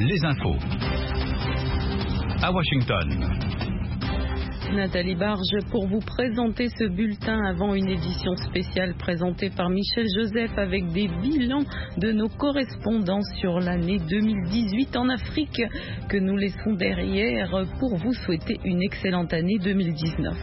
les infos. À Washington. Nathalie Barge pour vous présenter ce bulletin avant une édition spéciale présentée par Michel Joseph avec des bilans de nos correspondants sur l'année 2018 en Afrique que nous laissons derrière pour vous souhaiter une excellente année 2019.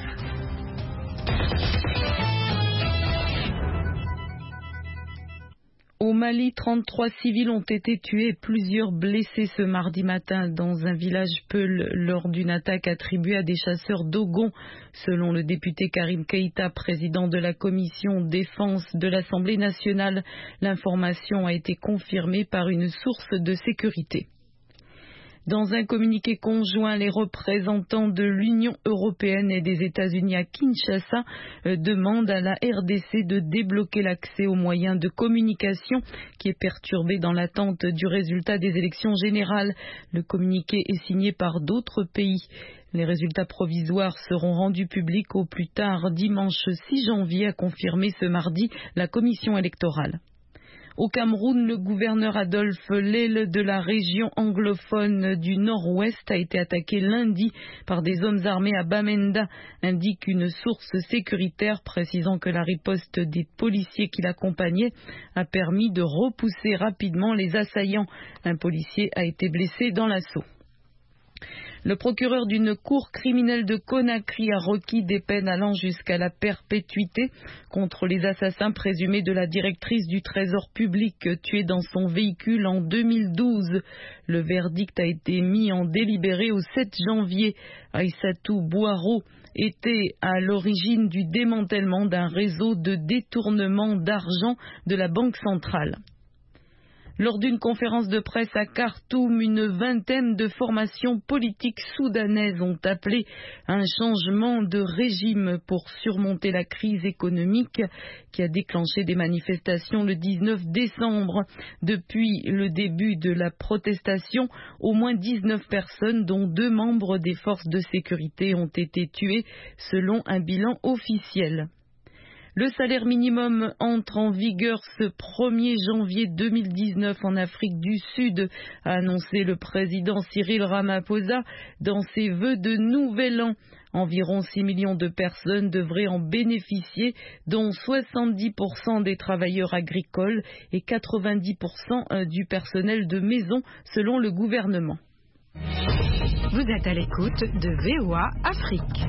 Au Mali, 33 civils ont été tués et plusieurs blessés ce mardi matin dans un village Peul lors d'une attaque attribuée à des chasseurs Dogon. Selon le député Karim Keïta, président de la commission défense de l'Assemblée nationale, l'information a été confirmée par une source de sécurité. Dans un communiqué conjoint, les représentants de l'Union européenne et des États-Unis à Kinshasa demandent à la RDC de débloquer l'accès aux moyens de communication qui est perturbé dans l'attente du résultat des élections générales. Le communiqué est signé par d'autres pays. Les résultats provisoires seront rendus publics au plus tard dimanche 6 janvier, a confirmé ce mardi la commission électorale. Au Cameroun, le gouverneur Adolphe Lele de la région anglophone du Nord-Ouest a été attaqué lundi par des hommes armés à Bamenda, indique une source sécuritaire précisant que la riposte des policiers qui l'accompagnaient a permis de repousser rapidement les assaillants. Un policier a été blessé dans l'assaut. Le procureur d'une cour criminelle de Conakry a requis des peines allant jusqu'à la perpétuité contre les assassins présumés de la directrice du Trésor public tuée dans son véhicule en 2012. Le verdict a été mis en délibéré au 7 janvier. Aïssatou Bouaro était à l'origine du démantèlement d'un réseau de détournement d'argent de la Banque centrale. Lors d'une conférence de presse à Khartoum, une vingtaine de formations politiques soudanaises ont appelé à un changement de régime pour surmonter la crise économique qui a déclenché des manifestations le 19 décembre. Depuis le début de la protestation, au moins 19 personnes, dont 2 membres des forces de sécurité, ont été tuées selon un bilan officiel. Le salaire minimum entre en vigueur ce 1er janvier 2019 en Afrique du Sud, a annoncé le président Cyril Ramaphosa dans ses vœux de nouvel an. Environ 6 millions de personnes devraient en bénéficier, dont 70% des travailleurs agricoles et 90% du personnel de maison, selon le gouvernement. Vous êtes à l'écoute de VOA Afrique.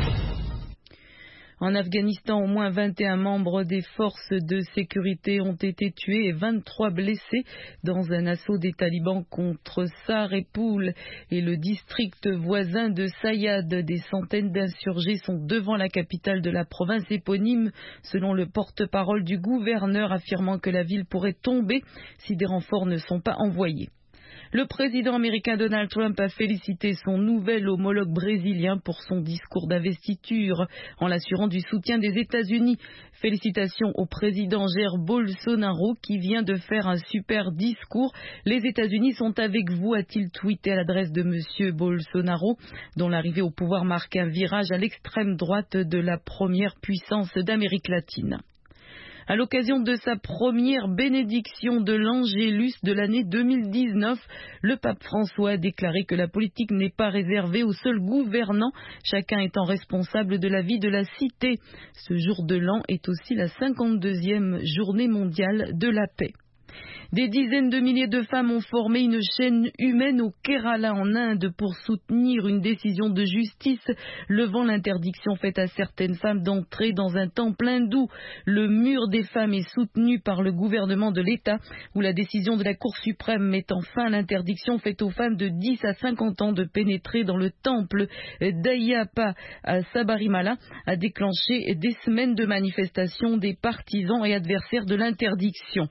En Afghanistan, au moins 21 membres des forces de sécurité ont été tués et 23 blessés dans un assaut des talibans contre Sar-e-Pool et le district voisin de Sayad. Des centaines d'insurgés sont devant la capitale de la province éponyme, selon le porte-parole du gouverneur, affirmant que la ville pourrait tomber si des renforts ne sont pas envoyés. Le président américain Donald Trump a félicité son nouvel homologue brésilien pour son discours d'investiture en l'assurant du soutien des États-Unis. Félicitations au président Jair Bolsonaro qui vient de faire un super discours. Les États-Unis sont avec vous, a-t-il tweeté à l'adresse de M. Bolsonaro, dont l'arrivée au pouvoir marque un virage à l'extrême droite de la première puissance d'Amérique latine. À l'occasion de sa première bénédiction de l'Angélus de l'année 2019, le pape François a déclaré que la politique n'est pas réservée aux seuls gouvernants, chacun étant responsable de la vie de la cité. Ce jour de l'an est aussi la 52e journée mondiale de la paix. Des dizaines de milliers de femmes ont formé une chaîne humaine au Kerala en Inde pour soutenir une décision de justice levant l'interdiction faite à certaines femmes d'entrer dans un temple hindou. Le mur des femmes est soutenu par le gouvernement de l'État où la décision de la Cour suprême mettant fin à l'interdiction faite aux femmes de 10 à 50 ans de pénétrer dans le temple d'Ayyappa à Sabarimala a déclenché des semaines de manifestations des partisans et adversaires de l'interdiction.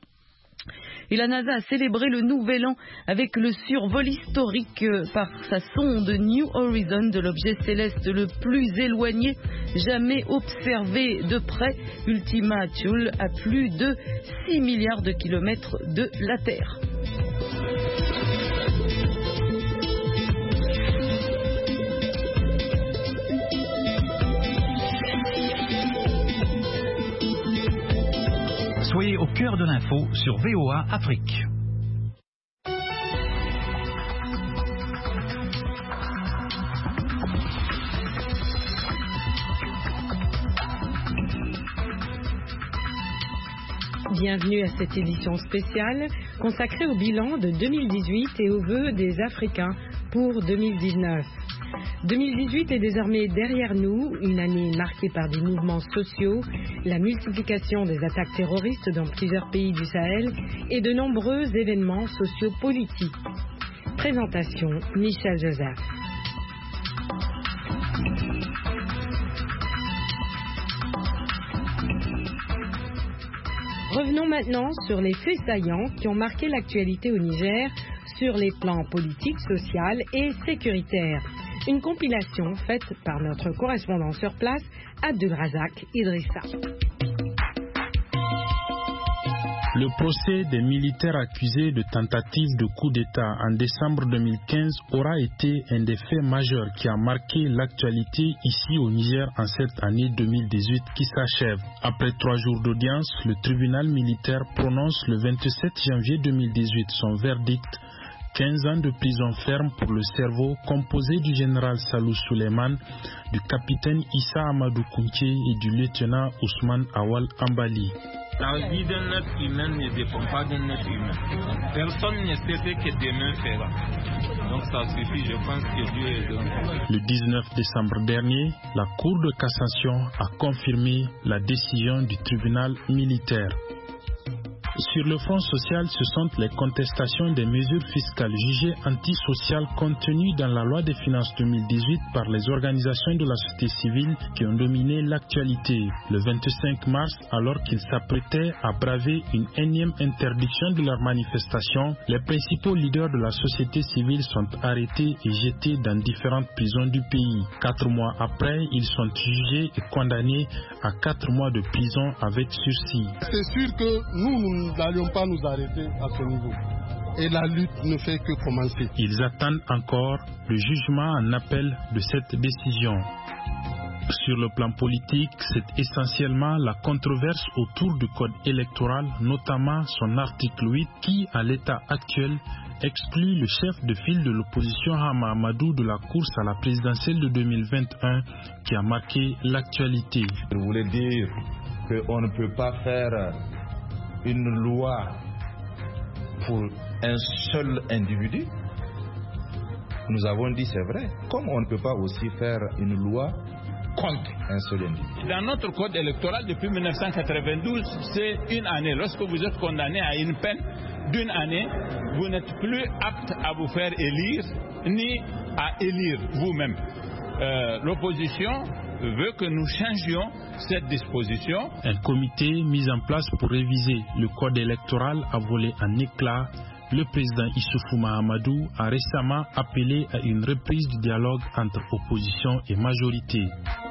Et la NASA a célébré le nouvel an avec le survol historique par sa sonde New Horizon de l'objet céleste le plus éloigné jamais observé de près, Ultima Thule, à plus de 6 milliards de kilomètres de la Terre. Soyez au cœur de l'info sur VOA Afrique. Bienvenue à cette édition spéciale consacrée au bilan de 2018 et aux vœux des Africains pour 2019. 2018 est désormais derrière nous, une année marquée par des mouvements sociaux, la multiplication des attaques terroristes dans plusieurs pays du Sahel et de nombreux événements sociopolitiques. Présentation Michel Joseph. Revenons maintenant sur les faits saillants qui ont marqué l'actualité au Niger sur les plans politiques, social et sécuritaires. Une compilation faite par notre correspondant sur place, Abdelrazak Idrissa. Le procès des militaires accusés de tentative de coup d'État en décembre 2015 aura été un des faits majeurs qui a marqué l'actualité ici au Niger en cette année 2018 qui s'achève. Après 3 jours d'audience, le tribunal militaire prononce le 27 janvier 2018 son verdict. 15 ans de prison ferme pour le cerveau composé du général Salou Suleiman, du capitaine Issa Amadou Kounché et du lieutenant Ousmane Awal Ambali. La vie d'un être humain ne dépend pas d'un être humain. Personne ne sait ce que demain fera. Donc ça suffit, je pense que Dieu est dans. Le 19 décembre dernier, la Cour de cassation a confirmé la décision du tribunal militaire. Sur le front social, ce sont les contestations des mesures fiscales jugées antisociales contenues dans la loi des finances 2018 par les organisations de la société civile qui ont dominé l'actualité. Le 25 mars, alors qu'ils s'apprêtaient à braver une énième interdiction de leur manifestation, les principaux leaders de la société civile sont arrêtés et jetés dans différentes prisons du pays. 4 mois après, ils sont jugés et condamnés à 4 mois de prison avec sursis. C'est sûr que nous n'allions pas nous arrêter à ce niveau. Et la lutte ne fait que commencer. Ils attendent encore le jugement en appel de cette décision. Sur le plan politique, c'est essentiellement la controverse autour du code électoral, notamment son article 8 qui, à l'état actuel, exclut le chef de file de l'opposition Hama Amadou de la course à la présidentielle de 2021 qui a marqué l'actualité. Je voulais dire qu'on ne peut pas faire une loi pour un seul individu. Nous avons dit c'est vrai. Comme on ne peut pas aussi faire une loi contre un seul individu. Dans notre code électoral depuis 1992, c'est une année. Lorsque vous êtes condamné à une peine d'une année, vous n'êtes plus apte à vous faire élire ni à élire vous-même. L'opposition veut que nous changions cette disposition. Un comité mis en place pour réviser le code électoral a volé en éclats. Le président Issoufou Mahamadou a récemment appelé à une reprise du dialogue entre opposition et majorité.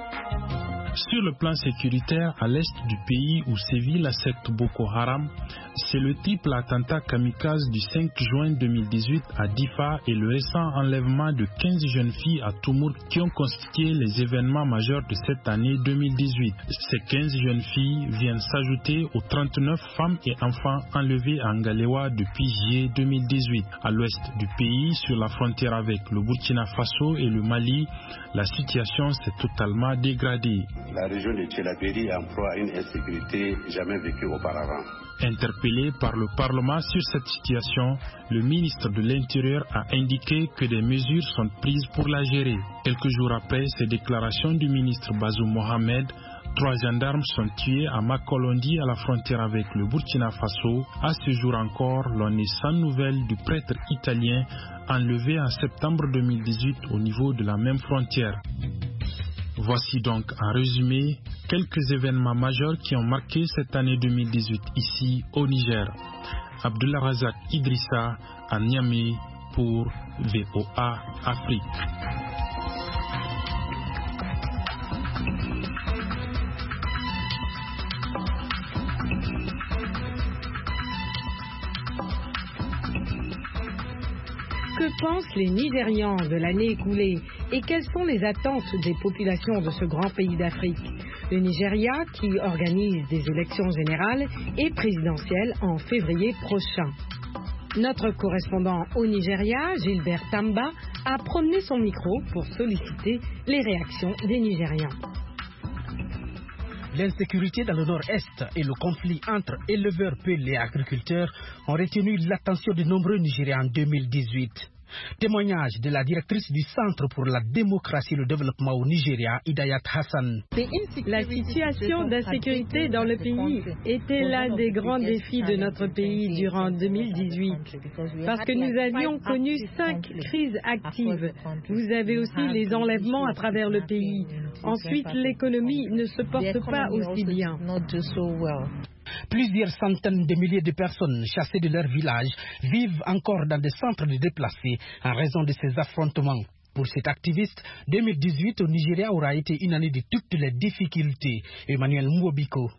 Sur le plan sécuritaire, à l'est du pays où sévit la secte Boko Haram, c'est le triple attentat kamikaze du 5 juin 2018 à Difa et le récent enlèvement de 15 jeunes filles à Toumour qui ont constitué les événements majeurs de cette année 2018. Ces 15 jeunes filles viennent s'ajouter aux 39 femmes et enfants enlevés à Ngalewa depuis juillet 2018. À l'ouest du pays, sur la frontière avec le Burkina Faso et le Mali, la situation s'est totalement dégradée. La région de Tchelabéry est en proie à une insécurité jamais vécue auparavant. Interpellé par le Parlement sur cette situation, le ministre de l'Intérieur a indiqué que des mesures sont prises pour la gérer. Quelques jours après ces déclarations du ministre Bazoum Mohamed, 3 gendarmes sont tués à Makolondi à la frontière avec le Burkina Faso. À ce jour encore, l'on est sans nouvelles du prêtre italien enlevé en septembre 2018 au niveau de la même frontière. Voici donc en résumé quelques événements majeurs qui ont marqué cette année 2018 ici au Niger. Abdelrazak Idrissa à Niamey pour VOA Afrique. Que pensent les Nigérians de l'année écoulée et quelles sont les attentes des populations de ce grand pays d'Afrique? Le Nigeria qui organise des élections générales et présidentielles en février prochain. Notre correspondant au Nigeria, Gilbert Tamba, a promené son micro pour solliciter les réactions des Nigérians. l'insécurité dans le nord-est et le conflit entre éleveurs, peuls et agriculteurs ont retenu l'attention de nombreux Nigériens en 2018. Témoignage de la directrice du Centre pour la démocratie et le développement au Nigeria, Hidayat Hassan. La situation d'insécurité dans le pays était l'un des grands défis de notre pays durant 2018, parce que nous avions connu 5 crises actives. Vous avez aussi les enlèvements à travers le pays. Ensuite, l'économie ne se porte pas aussi bien. Plusieurs centaines de milliers de personnes chassées de leur village vivent encore dans des centres de déplacés en raison de ces affrontements. Pour cet activiste, 2018 au Nigeria aura été une année de toutes les difficultés. Emmanuel Mwobiko.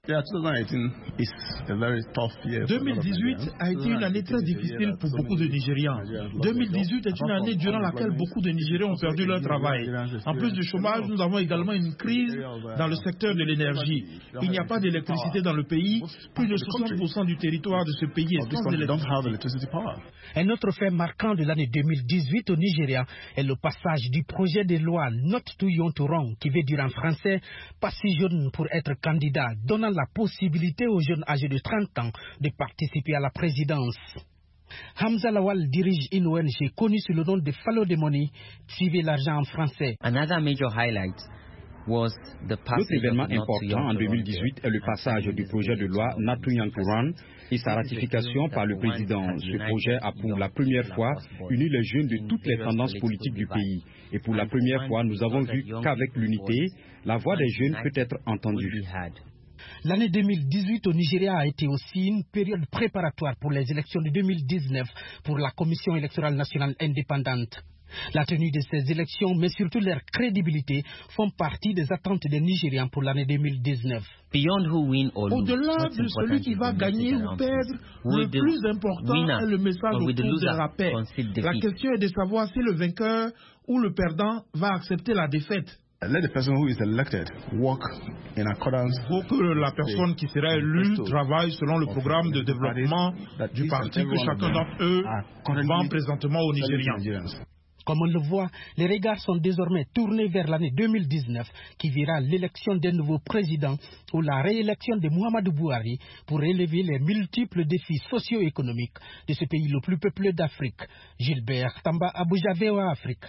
2018 a été une année très difficile pour beaucoup de Nigérians. 2018 est une année durant laquelle beaucoup de Nigériens ont perdu leur travail. En plus du chômage, nous avons également une crise dans le secteur de l'énergie. Il n'y a pas d'électricité dans le pays. Plus de 60% du territoire de ce pays est sans électricité. Un autre fait marquant de l'année 2018 au Nigeria est le passage du projet de loi Not Too Young to Run, qui veut dire en français pas si jeune pour être candidat, donnant la possibilité aux jeunes âgés de 30 ans de participer à la présidence. Hamza Lawal dirige une ONG connue sous le nom de Follow the Money, suivez l'argent en français. Another major highlight. L'autre événement important en 2018 est le passage du projet de loi Not Too Young to Run et sa ratification par le président. Ce projet a pour la première fois uni les jeunes de toutes les tendances politiques du pays. Et pour la première fois, nous avons vu qu'avec l'unité, la voix des jeunes peut être entendue. L'année 2018 au Nigeria a été aussi une période préparatoire pour les élections de 2019 pour la Commission électorale nationale indépendante. La tenue de ces élections, mais surtout leur crédibilité, font partie des attentes des Nigériens pour l'année 2019. Au-delà de celui qui va gagner ou perdre, le plus important est le message autour de la paix. La question est de savoir si le vainqueur ou le perdant va accepter la défaite. Let the person who is elected work in accordance. Il faut que la personne qui sera élue travaille selon le programme de développement du parti que chacun d'entre eux vend présentement aux Nigériens. Comme on le voit, les regards sont désormais tournés vers l'année 2019 qui verra l'élection d'un nouveau président ou la réélection de Muhammadu Buhari pour relever les multiples défis socio-économiques de ce pays le plus peuplé d'Afrique. Gilbert Tamba, Abuja, VOA Afrique.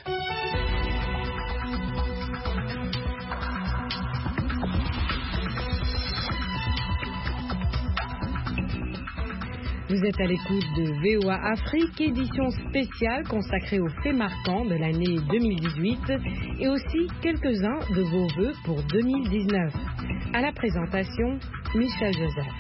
Vous êtes à l'écoute de VOA Afrique, édition spéciale consacrée aux faits marquants de l'année 2018 et aussi quelques-uns de vos vœux pour 2019. À la présentation, Michel Joseph.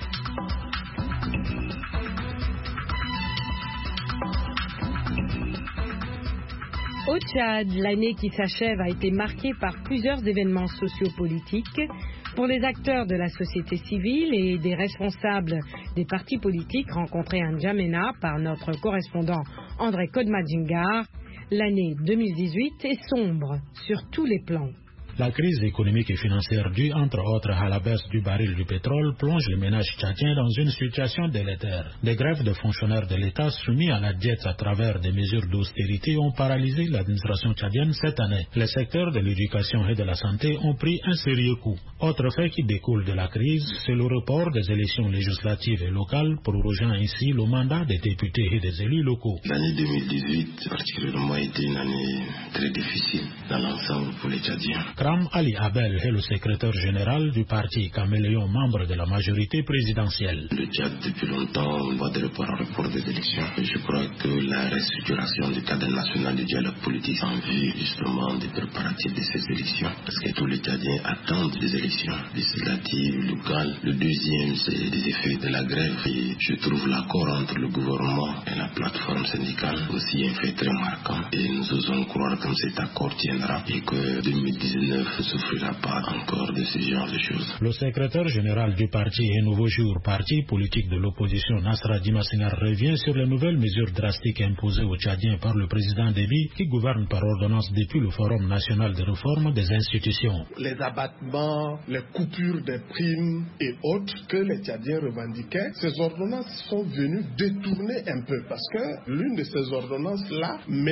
Au Tchad, l'année qui s'achève a été marquée par plusieurs événements sociopolitiques. Pour les acteurs de la société civile et des responsables des partis politiques rencontrés à N'Djamena par notre correspondant André Kodmadjingar, l'année 2018 est sombre sur tous les plans. La crise économique et financière due, entre autres, à la baisse du baril du pétrole plonge les ménages tchadiens dans une situation délétère. Des grèves de fonctionnaires de l'État soumis à la diète à travers des mesures d'austérité ont paralysé l'administration tchadienne cette année. Les secteurs de l'éducation et de la santé ont pris un sérieux coup. Autre fait qui découle de la crise, c'est le report des élections législatives et locales, prorogeant ainsi le mandat des députés et des élus locaux. L'année 2018 particulièrement a été une année très difficile dans l'ensemble pour les Tchadiens. Ali Abel est le secrétaire général du parti Caméléon, membre de la majorité présidentielle. Le Tchad, depuis longtemps, on voit de report des élections. Je crois que la restructuration du cadre national du dialogue politique en vue justement des préparatifs de ces élections. Parce que tous les Tchadiens attendent des élections législatives, locales. Le deuxième, c'est des effets de la grève. Et je trouve l'accord entre le gouvernement et la plateforme syndicale aussi un fait très marquant. Et nous osons croire que cet accord tiendra et que 2019 ne souffrira pas encore de ce genre de choses. Le secrétaire général du parti Et Nouveau Jour, parti politique de l'opposition, Nasra Dimassinar, revient sur les nouvelles mesures drastiques imposées aux Tchadiens par le président Déby, qui gouverne par ordonnance depuis le Forum national de réforme des institutions. Les abattements, les coupures des primes et autres que les Tchadiens revendiquaient, ces ordonnances sont venues détourner un peu parce que l'une de ces ordonnances-là menace même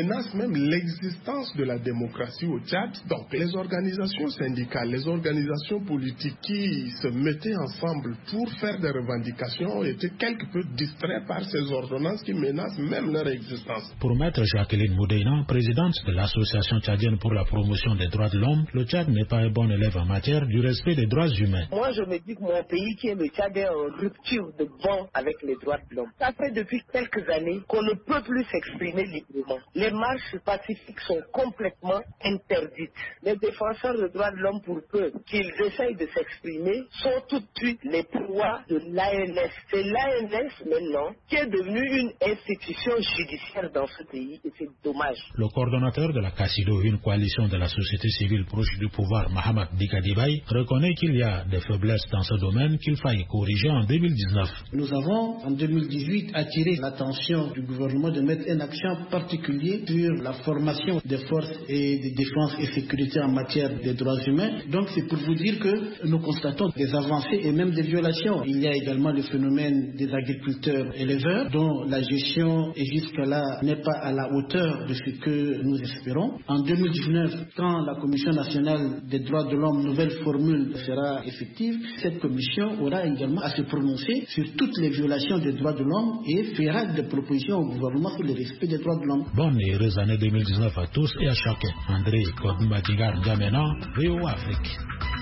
même l'existence de la démocratie au Tchad. Donc les organisations syndicales, les organisations politiques qui se mettaient ensemble pour faire des revendications ont été quelque peu distraits par ces ordonnances qui menacent même leur existence. Pour Maître Jacqueline Moudéina, présidente de l'Association tchadienne pour la promotion des droits de l'homme, le Tchad n'est pas un bon élève en matière du respect des droits humains. Moi, je me dis que mon pays, qui est le Tchad, est en rupture de banc avec les droits de l'homme. Ça fait depuis quelques années qu'on ne peut plus s'exprimer librement. Les marches pacifiques sont complètement interdites. Les défenseurs des droits de l'homme, pour peu qu'ils essayent de s'exprimer, sont tout de suite les proies de l'ANS. C'est l'ANS maintenant qui est devenue une institution judiciaire dans ce pays et c'est dommage. Le coordonnateur de la CACIDO, une coalition de la société civile proche du pouvoir, Mahamat Dikadibaye, reconnaît qu'il y a des faiblesses dans ce domaine qu'il faille corriger en 2019. Nous avons en 2018 attiré l'attention du gouvernement de mettre un accent particulier sur la formation des forces et de défense et sécurité en matière des droits humains. Donc c'est pour vous dire que nous constatons des avancées et même des violations. Il y a également le phénomène des agriculteurs éleveurs dont la gestion et jusque-là n'est pas à la hauteur de ce que nous espérons. En 2019, quand la Commission nationale des droits de l'homme, nouvelle formule, sera effective, cette commission aura également à se prononcer sur toutes les violations des droits de l'homme et fera des propositions au gouvernement sur le respect des droits de l'homme. Bonne et heureuse année 2019 à tous et à chacun. André Kodmatigar Djamena, VOA Afrique.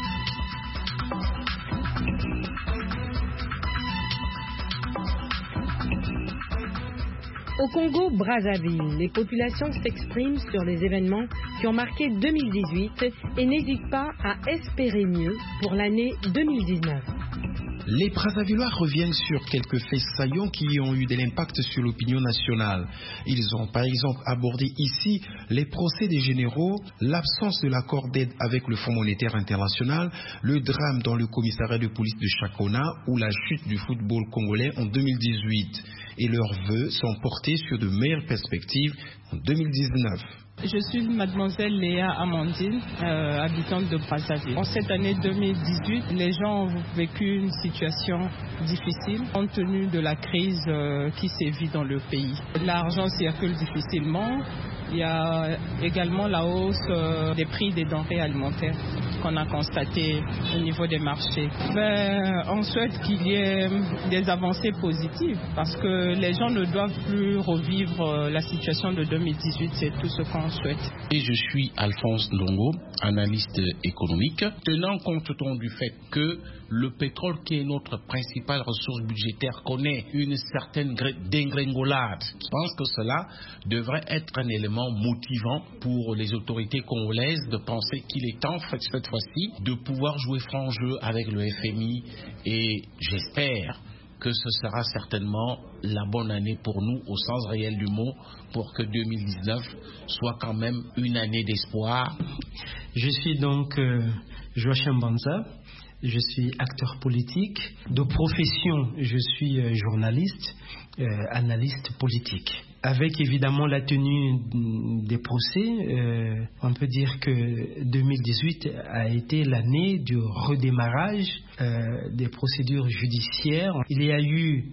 Au Congo-Brazzaville, les populations s'expriment sur les événements qui ont marqué 2018 et n'hésitent pas à espérer mieux pour l'année 2019. Les Brazzavillois reviennent sur quelques faits saillants qui ont eu de l'impact sur l'opinion nationale. Ils ont par exemple abordé ici les procès des généraux, l'absence de l'accord d'aide avec le Fonds monétaire international, le drame dans le commissariat de police de Chakona ou la chute du football congolais en 2018. Et leurs vœux sont portés sur de meilleures perspectives en 2019. Je suis mademoiselle Léa Amandine, habitante de Brazzaville. En cette année 2018, les gens ont vécu une situation difficile compte tenu de la crise qui sévit dans le pays. L'argent circule difficilement. Il y a également la hausse des prix des denrées alimentaires qu'on a constaté au niveau des marchés. On souhaite qu'il y ait des avancées positives parce que les gens ne doivent plus revivre la situation de 2018, c'est tout ce qu'on souhaite. Et je suis Alphonse Ndongo, analyste économique. Tenant compte du fait que le pétrole, qui est notre principale ressource budgétaire, connaît une certaine dégringolade. Je pense que cela devrait être un élément motivant pour les autorités congolaises de penser qu'il est temps, cette fois-ci, de pouvoir jouer franc jeu avec le FMI. Et j'espère que ce sera certainement la bonne année pour nous, au sens réel du mot, pour que 2019 soit quand même une année d'espoir. Je suis donc Joachim Banza. Je suis acteur politique. De profession, je suis journaliste, analyste politique. Avec évidemment la tenue des procès, on peut dire que 2018 a été l'année du redémarrage des procédures judiciaires. Il y a eu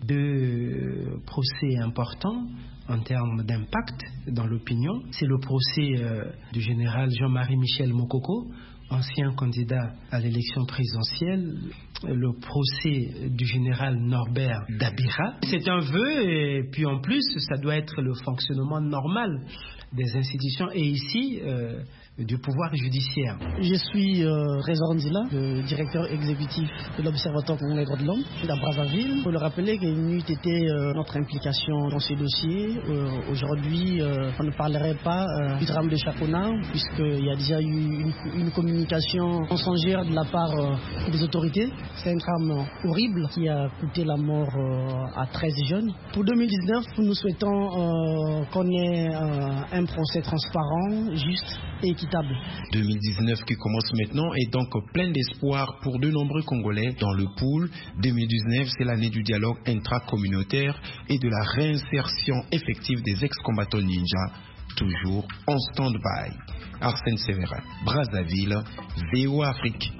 2 procès importants en termes d'impact dans l'opinion. C'est le procès du général Jean-Marie Michel Mokoko, ancien candidat à l'élection présidentielle, le procès du général Norbert Dabira. C'est un vœu et puis en plus, ça doit être le fonctionnement normal des institutions et ici, du pouvoir judiciaire. Je suis Trésor Nzila, le directeur exécutif de l'Observatoire congolais des droits de l'homme à Brazzaville. Il faut le rappeler qu'il n'eût été notre implication dans ces dossiers. Aujourd'hui, on ne parlerait pas du drame de Chakona, puisqu'il y a déjà eu une communication mensongère de la part des autorités. C'est un drame horrible qui a coûté la mort à 13 jeunes. Pour 2019, nous souhaitons qu'on ait un procès transparent, juste et équitable. 2019 qui commence maintenant est donc plein d'espoir pour de nombreux Congolais dans le pool. 2019, c'est l'année du dialogue intracommunautaire et de la réinsertion effective des ex-combattants ninja, toujours en stand-by. Arsène Sévérin, Brazzaville, VOA Afrique.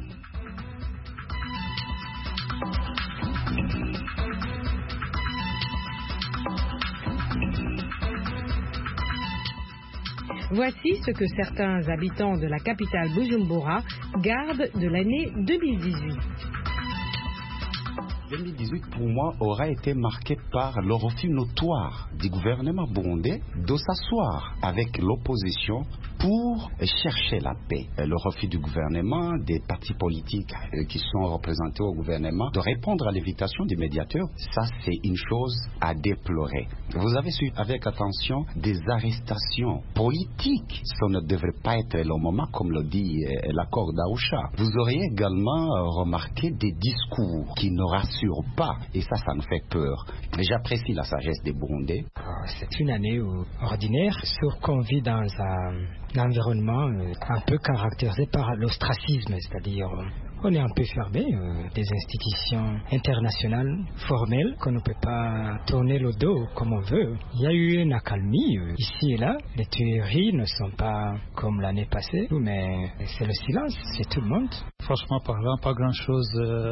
Voici ce que certains habitants de la capitale Bujumbura gardent de l'année 2018. 2018 pour moi aura été marqué par le refus notoire du gouvernement burundais de s'asseoir avec l'opposition pour chercher la paix. Le refus du gouvernement, des partis politiques qui sont représentés au gouvernement, de répondre à l'invitation du médiateur, ça c'est une chose à déplorer. Vous avez suivi avec attention des arrestations politiques. Ça ne devrait pas être le moment, comme le dit l'accord d'Arusha. Vous auriez également remarqué des discours qui ne rassurent pas, et ça nous fait peur. Mais j'apprécie la sagesse des Burundais. C'est une année ordinaire, sauf qu'on vit dans un environnement un peu caractérisé par l'ostracisme, c'est-à-dire on est un peu fermé, des institutions internationales formelles qu'on ne peut pas tourner le dos comme on veut. Il y a eu une accalmie ici et là. Les tueries ne sont pas comme l'année passée, mais c'est le silence, c'est tout le monde. Franchement parlant, pas grand-chose.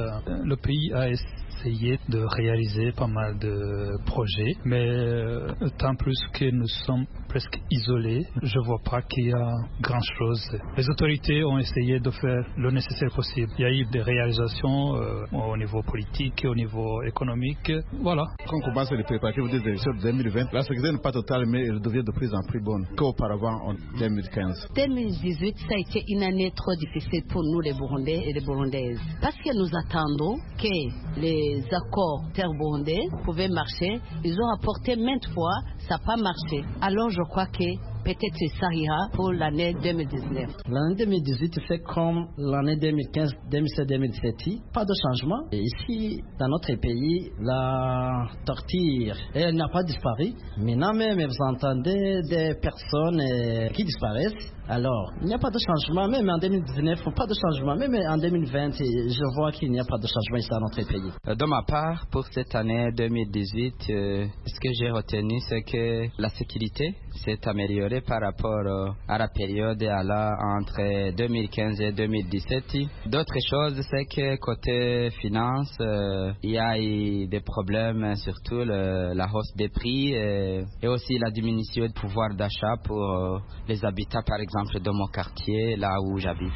Le pays a essayé de réaliser pas mal de projets, mais tant plus que nous sommes presque isolés, je ne vois pas qu'il y a grand-chose. Les autorités ont essayé de faire le nécessaire possible. Il y a eu des réalisations au niveau politique, au niveau économique. Voilà. Quand on commence les préparatifs des élections de 2020, la sécurité n'est pas totale, mais elle devient de plus en plus bonne qu'auparavant en 2015. 2018, ça a été une année trop difficile pour nous, les Burundais et les Burundaises. Parce que nous attendons que les accords terre-burundais pouvaient marcher. Ils ont apporté maintes fois, ça n'a pas marché. Alors je crois que peut-être ça ira pour l'année 2019. L'année 2018 fait comme l'année 2015, 2016, 2017. Pas de changement. Et ici, dans notre pays, la torture, elle n'a pas disparu. Maintenant même, vous entendez des personnes qui disparaissent. Alors, il n'y a pas de changement. Même en 2019, pas de changement. Même en 2020, je vois qu'il n'y a pas de changement ici dans notre pays. De ma part, pour cette année 2018, ce que j'ai retenu, c'est que la sécurité s'est améliorée par rapport à la période entre 2015 et 2017. D'autres choses, c'est que côté finance, il y a eu des problèmes, surtout la hausse des prix et aussi la diminution du pouvoir d'achat pour les habitants, par exemple, de mon quartier, là où j'habite.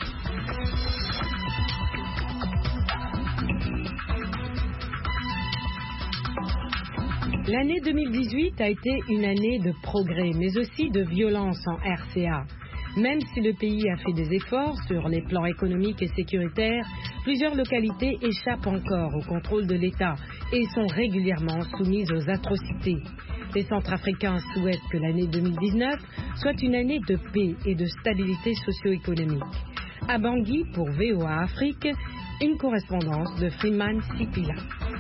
L'année 2018 a été une année de progrès, mais aussi de violence en RCA. Même si le pays a fait des efforts sur les plans économiques et sécuritaires, plusieurs localités échappent encore au contrôle de l'État et sont régulièrement soumises aux atrocités. Les Centrafricains souhaitent que l'année 2019 soit une année de paix et de stabilité socio-économique. À Bangui, pour VOA Afrique, une correspondance de Freeman Sipila.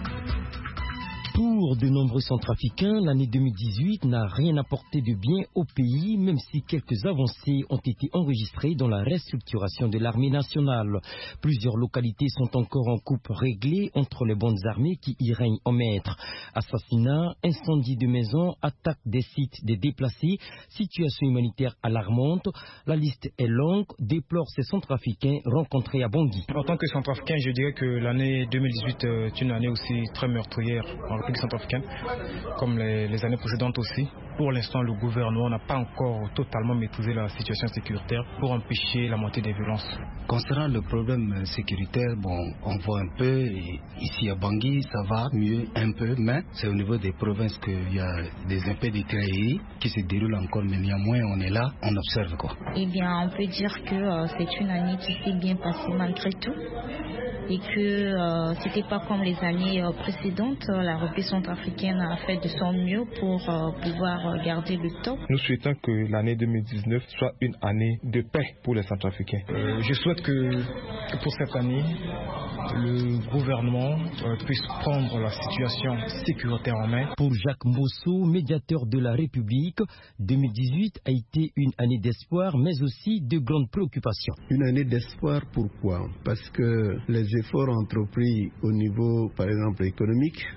Pour de nombreux Centrafricains, l'année 2018 n'a rien apporté de bien au pays, même si quelques avancées ont été enregistrées dans la restructuration de l'armée nationale. Plusieurs localités sont encore en coupe réglée entre les bandes armées qui y règnent en maître. Assassinats, incendies de maisons, attaques des sites des déplacés, situation humanitaire alarmante. La liste est longue, déplorent ces Centrafricains rencontrés à Bangui. En tant que Centrafricain, je dirais que l'année 2018 est une année aussi très meurtrière en République centrafricaine, comme les années précédentes aussi. Pour l'instant, le gouvernement n'a pas encore totalement maîtrisé la situation sécuritaire pour empêcher la montée des violences. Concernant le problème sécuritaire, on voit un peu, ici à Bangui, ça va mieux un peu, mais c'est au niveau des provinces qu'il y a des impairs de trahis qui se déroulent encore, mais néanmoins, on est là, on observe quoi. Eh bien, on peut dire que c'est une année qui s'est bien passée malgré tout. Et que c'était pas comme les années précédentes. La République centrafricaine a fait de son mieux pour pouvoir garder le temps. Nous souhaitons que l'année 2019 soit une année de paix pour les Centrafricains. Je souhaite que pour cette année, le gouvernement puisse prendre la situation sécuritaire en main. Pour Jacques Mbosso, médiateur de la République, 2018 a été une année d'espoir, mais aussi de grandes préoccupations. Une année d'espoir, pourquoi? Parce que les efforts entrepris au niveau, par exemple, économique, à travers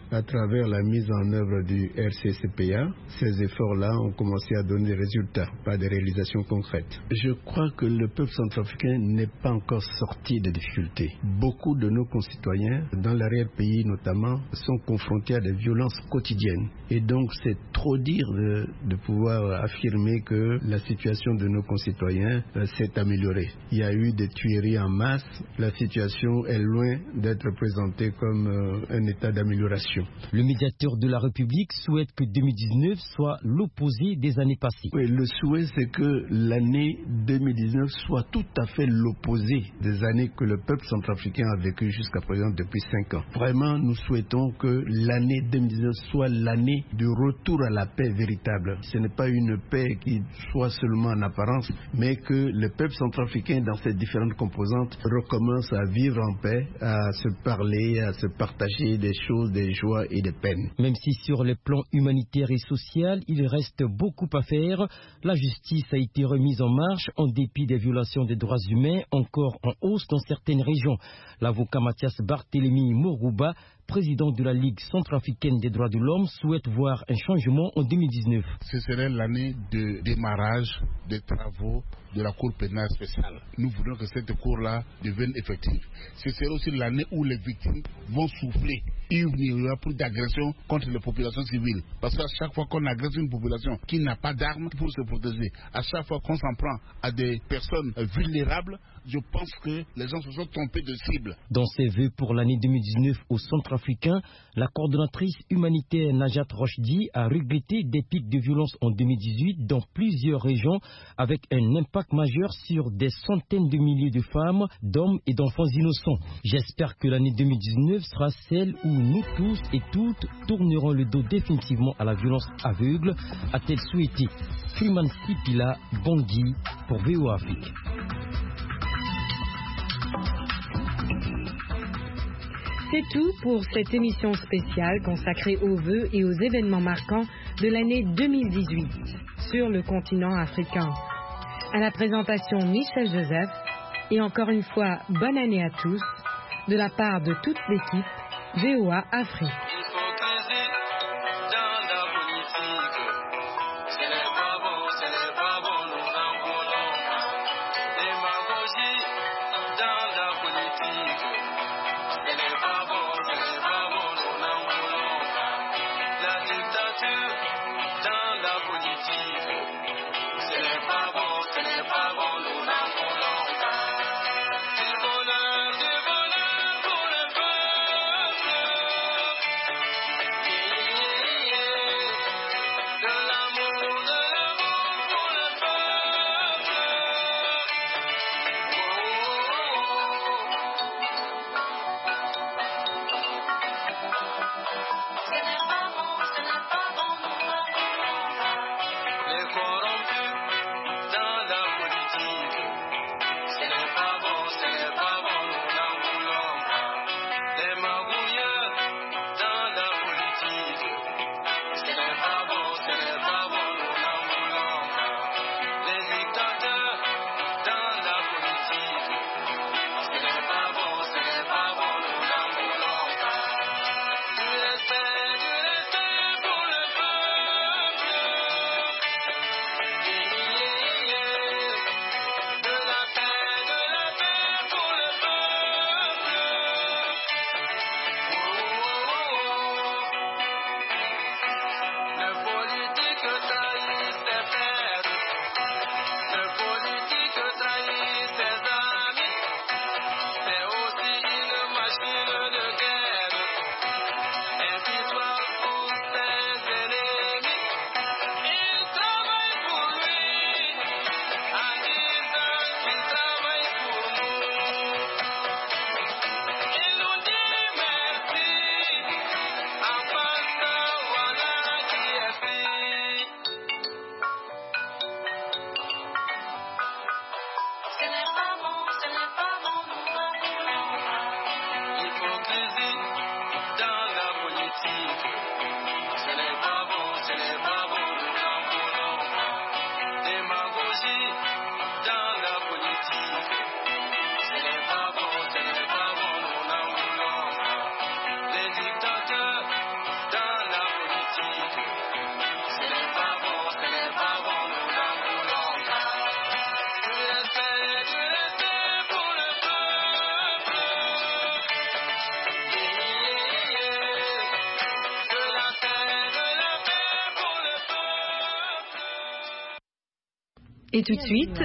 travers la mise en œuvre du RCCPA, ces efforts-là ont commencé à donner des résultats, pas des réalisations concrètes. Je crois que le peuple centrafricain n'est pas encore sorti des difficultés. Beaucoup de nos concitoyens, dans l'arrière-pays notamment, sont confrontés à des violences quotidiennes. Et donc c'est trop dire de pouvoir affirmer que la situation de nos concitoyens s'est améliorée. Il y a eu des tueries en masse, la situation est loin d'être présentée comme un état d'amélioration. Le médiateur de la République souhaite que 2019 soit l'opposé des années passées. Oui, le souhait c'est que l'année 2019 soit tout à fait l'opposé des années que le peuple centrafricain a vécu jusqu'à présent depuis 5 ans. Vraiment, nous souhaitons que l'année 2019 soit l'année du retour à la paix véritable. Ce n'est pas une paix qui soit seulement en apparence, mais que le peuple centrafricain dans ses différentes composantes recommence à vivre en paix, à se parler, à se partager des choses, des joies et des peines. Même si sur le plan humanitaire et social, il reste beaucoup à faire, la justice a été remise en marche en dépit des violations des droits humains encore en hausse dans certaines régions. L'avocat Mathias Barthélémy Morouba, président de la Ligue centrafricaine des droits de l'homme, souhaite voir un changement en 2019. Ce serait l'année de démarrage des travaux de la Cour pénale spéciale. Nous voulons que cette cour-là devienne effective. Ce serait aussi l'année où les victimes vont souffler. Il n'y aura plus d'agression contre les populations civiles. Parce qu'à chaque fois qu'on agresse une population qui n'a pas d'armes pour se protéger, à chaque fois qu'on s'en prend à des personnes vulnérables, je pense que les gens se sont trompés de cible. Dans ses vœux pour l'année 2019 au Centrafricain, la coordonnatrice humanitaire Najat Rochdi a regretté des pics de violence en 2018 dans plusieurs régions avec un impact majeur sur des centaines de milliers de femmes, d'hommes et d'enfants innocents. J'espère que l'année 2019 sera celle où nous tous et toutes tournerons le dos définitivement à la violence aveugle, a-t-elle souhaité. Freeman Sipila Bangui pour VOA Afrique. C'est tout pour cette émission spéciale consacrée aux vœux et aux événements marquants de l'année 2018 sur le continent africain. À la présentation, Michel Joseph, et encore une fois, bonne année à tous, de la part de toute l'équipe VOA Afrique. Et tout de suite,